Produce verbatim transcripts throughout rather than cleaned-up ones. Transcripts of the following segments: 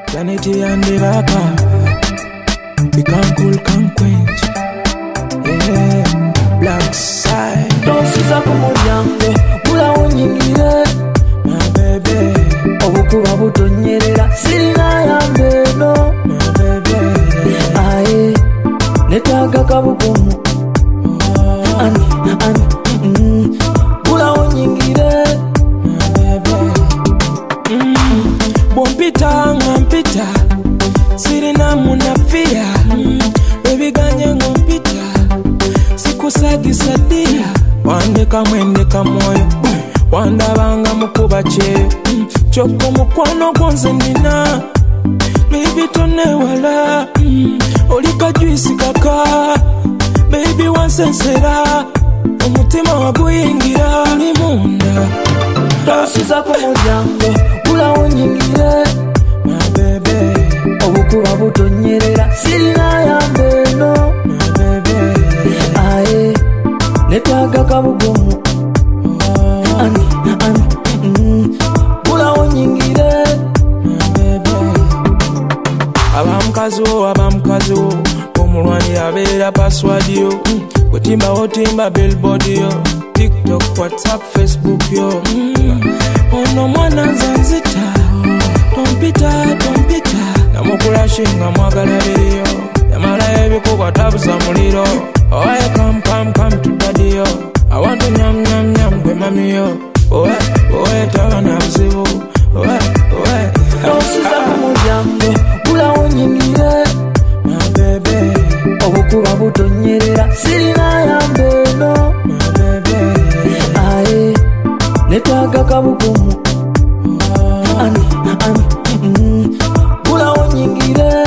Sanity and the raka. We can't cool, can't quench. Yeah, black side. Don't see Sakumo Jango, Bula Onyingire, my baby. Obukuba Butonyerera, Sirina Yambeno, my baby. Aye, Netaga Kabukumu, Ani, Ani, mm, Bula Onyingire, my baby. Mm, Bompita, Ngampita, Sirina Munafia, mm, baby Ganya Ngampita, Sikusagi Sadia, Wandeka Mwendeka Moyo, Wandabanga Mukuba Che, Choko Mukwano Gonze Nina, baby Tonewala, Olika Juisi Kaka, baby Wansensera, Omutima Waguyingira Limunda. Tosiza Kumujambo, Bula Onyingire, my baby. Obukuba Butonyerera, Sirina Yambeno, My baby. Aye, Netaga Kabukumu, Ani, Ani, mm, Bula Onyingire, My baby. Abamukazi wo, abamukazi wo, omulwanyi abeera password yo. Wetimba otimba billboard yo. TikTok, WhatsApp, Facebook yo. Ono mwana nzanzita, tompita, tompita. Namukulashinga mwagala biriyo. Yamala ebikuba tabuza muliro. Oh, I come, come, come to daddy yo. I want to nyam, nyam, nyam, gwe mami yo. Oh, oh, taba na buzibu. Oh, oh, Tosiza Kumujambo, Bula Onyingire, my baby. Obukuba Butonyerera, Sirina Yambeno, My baby. Aye, Netaga Kabukumu, Ani, Ani, mm, Bula Onyingire,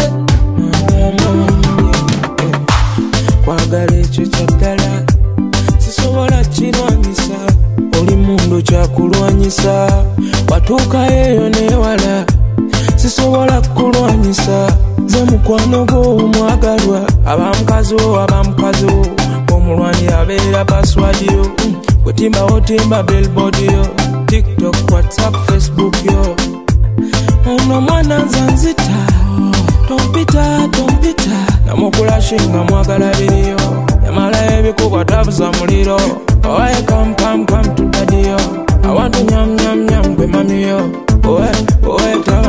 Kwagala ekyo kyaddala sisobola kirwanyisa, oli mundu kyakulwanyisa, watuuka eyo newala sisobola kulwanyisa, ze mukwano gwo omwagalwa, abamukazi wo, abamukazi wo, omulwanyi abeera password yo. Wetimba otimba billboard yo. TikTok, WhatsApp, Facebook yo. Ono mwana nzanzita, tompita, tompita. Namukulashinga mwagala biriyo. Yamala ebikuba tabuza muliro. Oh, I come, come, come to daddy yo. I want to nyam, nyam, nyam, gwe mami yo. Oh, oh,